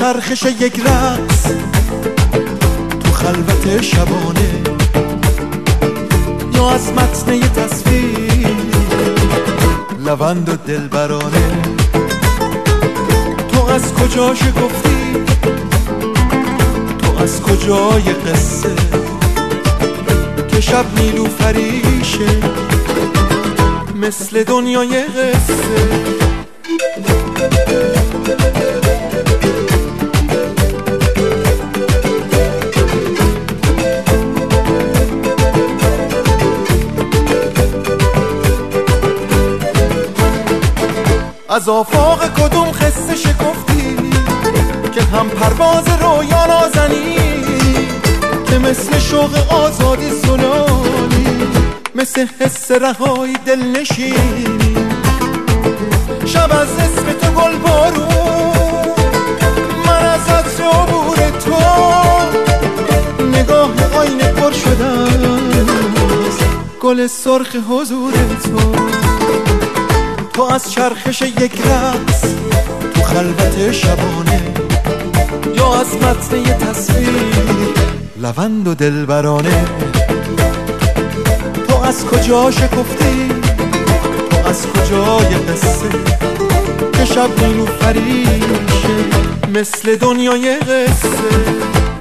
چرخش یک رقص تو خلوت شبانه، یا از متن یه تصویر لوند و دلبرانه. تو از کجا شکفتی، تو از کجای قصه که شب نیلوفریشه مثل دنیای قصه. از آفاق کدوم قصه شکفتی که هم پرواز رویا نازنی، که مثل شوق آزادی زلالی، مثل حس رهایی دلنشینی. شب از اسم تو گل بارون، من از عطر عبور تو، نگاه آینه پر شدن گل سرخ حضور تو. تو از چرخش یک رقص تو خلوت شبانه، یا از متن یه تصویر لوند و دلبرانه. تو از کجا شکفتی، تو از کجای قصه که شب نیلوفریشه مثل دنیای قصه.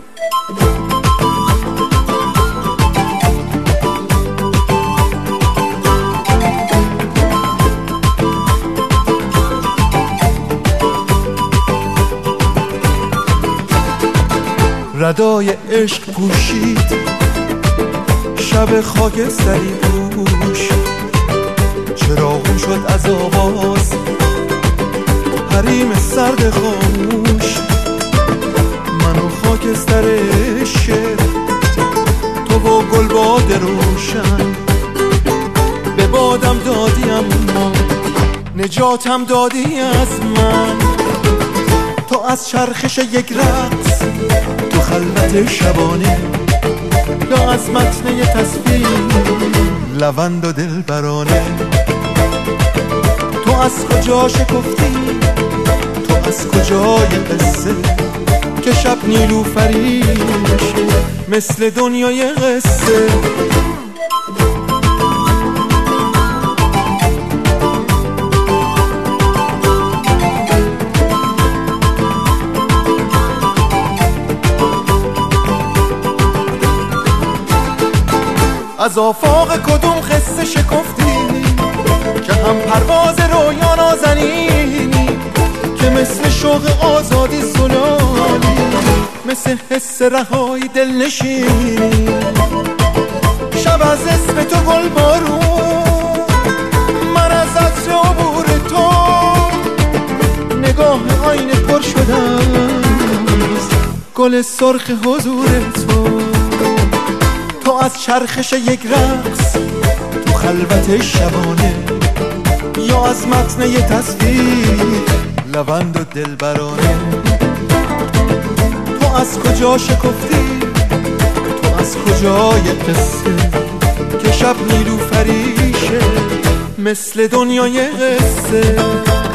ردای عشق پوشید شب خاکستری دوش، چراغون شد از آواز حریم سرد خاموش. من و خاکستر شعر، تو و گلباد روشن، به بادم دادی اما نجاتم دادی از من. تو از چرخش یک رقص تو خلوت شبانه، یا از متن یه تصویر لوند و دلبرانه. تو از کجا شکفتی، تو از کجای قصه که شب نیلوفریشه مثل دنیای قصه. از آفاق کدوم قصه شکفتی که هم پرواز رویا نازنینی، که مثل شوق آزادی زلالی، مثل حس رهایی دلنشینی. شب از اسم تو گل بارون، من از عطر عبور تو، نگاه آینه پر شدن گل سرخ حضور تو. تو از چرخش یک رقص تو خلوت شبانه، یا از متن یه تصویر لوند و دلبرانه. تو از کجا شکفتی، تو از کجای قصه که شب نیلوفریشه مثل دنیای قصه.